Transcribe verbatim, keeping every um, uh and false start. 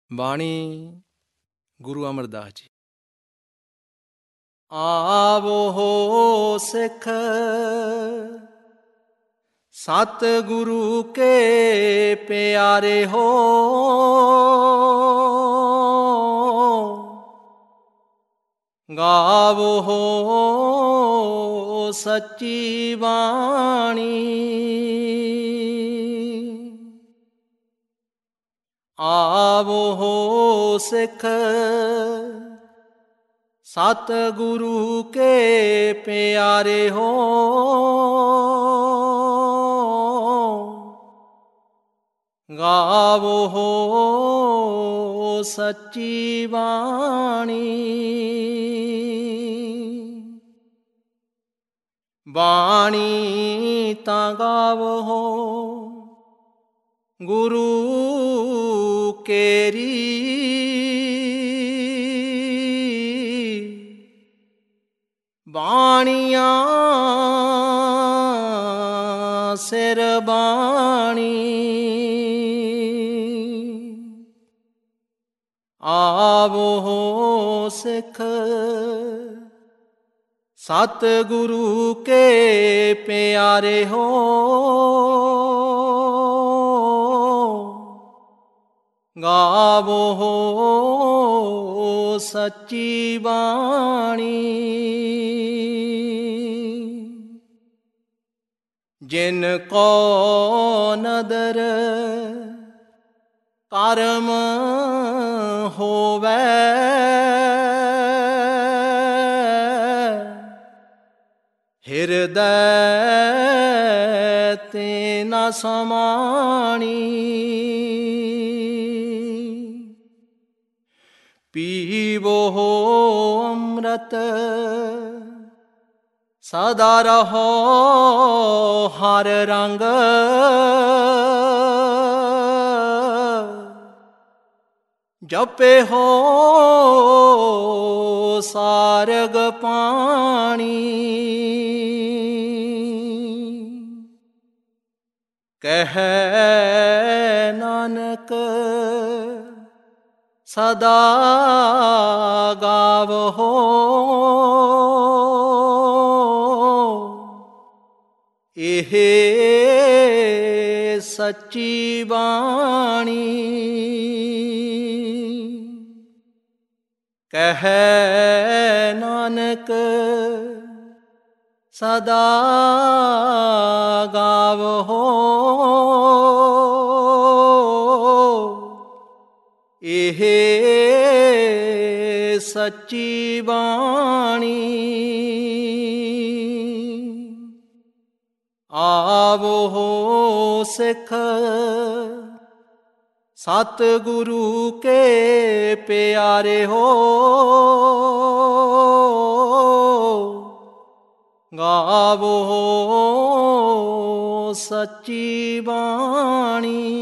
ਬਾਣੀ ਗੁਰੂ ਅਮਰਦਾਸ ਜੀ। ਆਵੋ ਸਿੱਖ ਸਤ ਗੁਰੂ ਕੇ ਪਿਆਰੇ ਹੋ, ਗਾਵੋ ਸੱਚੀ ਬਾਣੀ। ਆਵੋ ਸਿੱਖ ਸਤ ਗੁਰੂ ਕੇ ਪਿਆਰੇ ਹੋ, ਗਾਵੋ ਸੱਚੀ ਬਾਣੀ। ਬਾਣੀ ਤਾਂ ਗਾਵੋ ਗੁਰੂ ਕੇਰੀ, ਬਾਣੀਆਂ ਸਿਰ ਬਾਣੀ। ਆਵੋ ਸਿੱਖ ਸਤ ਗੁਰੂ ਕੇ ਪਿਆਰੇ ਹੋ, ਗਾਵੋ ਸੱਚੀ ਬਾਣੀ। ਜਿਨ ਕੋ ਨਦਰ ਕਰਮ ਹੋਵੈ, ਹਿਰਦੈ ਤੇ ਨ ਸਮਾਣੀ। ਪੀਵੋ ਅੰਮ੍ਰਿਤ ਸਦਾ ਰਹੋ ਹਰ ਰੰਗ, ਜਪੇ ਹੋ ਸਾਰਗ ਪਾਣੀ। ਕਹਿ ਨਾਨਕ ਸਦਾ ਗਾਵੋ, ਇਹ ਸੱਚੀ ਬਾਣੀ। ਕਹਿ ਨਾਨਕ ਸਦਾ ਗਾਵੋ, ਇਹ ਸੱਚੀ ਬਾਣੀ। ਆਵੋ ਸਿੱਖ ਸਤ ਗੁਰੂ ਕੇ ਪਿਆਰੇ ਹੋ, ਗਾਵੋ ਸੱਚੀ ਬਾਣੀ।